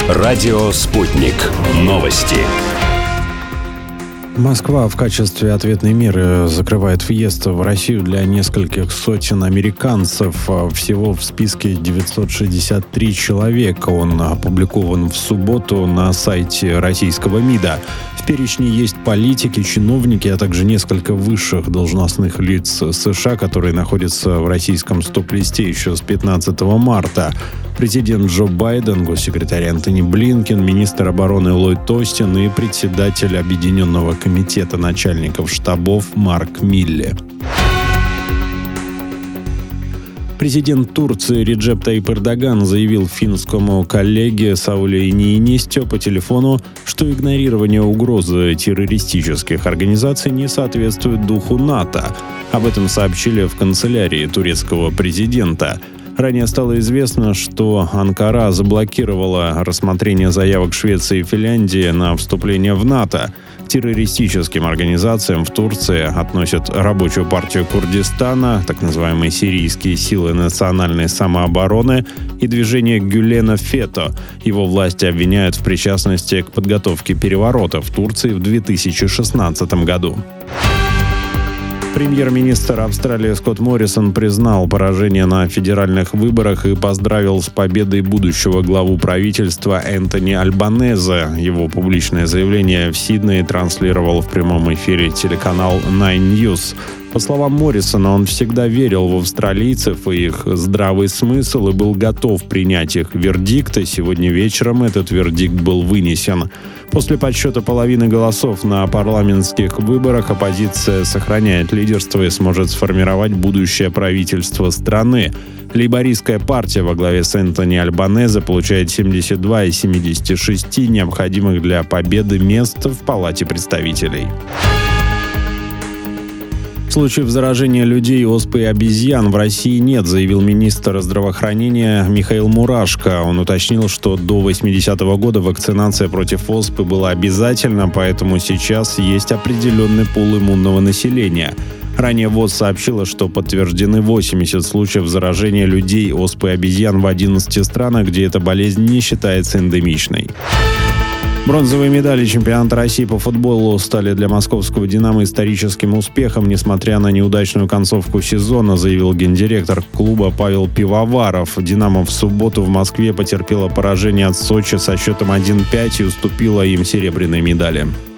Радио «Спутник». Новости. Москва в качестве ответной меры закрывает въезд в Россию для нескольких сотен американцев. Всего в списке 963 человека. Он опубликован в субботу на сайте российского МИДа. В перечне есть политики, чиновники, а также несколько высших должностных лиц США, которые находятся в российском стоп-листе еще с 15 марта. Президент Джо Байден, госсекретарь Антони Блинкен, министр обороны Ллойд Остин и председатель Объединенного комитета начальников штабов Марк Милле. Президент Турции Реджеп Тайип Эрдоган заявил финскому коллеге Сауле Ниинистё по телефону, что игнорирование угрозы террористических организаций не соответствует духу НАТО. Об этом сообщили в канцелярии турецкого президента. Ранее стало известно, что Анкара заблокировала рассмотрение заявок Швеции и Финляндии на вступление в НАТО. К террористическим организациям в Турции относят Рабочую партию Курдистана, так называемые сирийские силы национальной самообороны и движение Гюлена Фето. Его власти обвиняют в причастности к подготовке переворота в Турции в 2016 году. Премьер-министр Австралии Скотт Моррисон признал поражение на федеральных выборах и поздравил с победой будущего главу правительства Энтони Альбанезе. Его публичное заявление в Сиднее транслировал в прямом эфире телеканал Nine News. По словам Моррисона, он всегда верил в австралийцев и их здравый смысл и был готов принять их вердикт, и сегодня вечером этот вердикт был вынесен. После подсчета половины голосов на парламентских выборах оппозиция сохраняет лидерство и сможет сформировать будущее правительство страны. Лейбористская партия во главе с Энтони Альбанезе получает 72 из 76 необходимых для победы мест в Палате представителей. Случаев заражения людей оспой обезьян в России нет, заявил министр здравоохранения Михаил Мурашко. Он уточнил, что до 80-го года вакцинация против оспы была обязательна, поэтому сейчас есть определенный пул иммунного населения. Ранее ВОЗ сообщила, что подтверждены 80 случаев заражения людей оспой обезьян в 11 странах, где эта болезнь не считается эндемичной. Бронзовые медали чемпионата России по футболу стали для московского «Динамо» историческим успехом, несмотря на неудачную концовку сезона, заявил гендиректор клуба Павел Пивоваров. «Динамо» в субботу в Москве потерпела поражение от Сочи со счетом 1-5 и уступила им серебряные медали.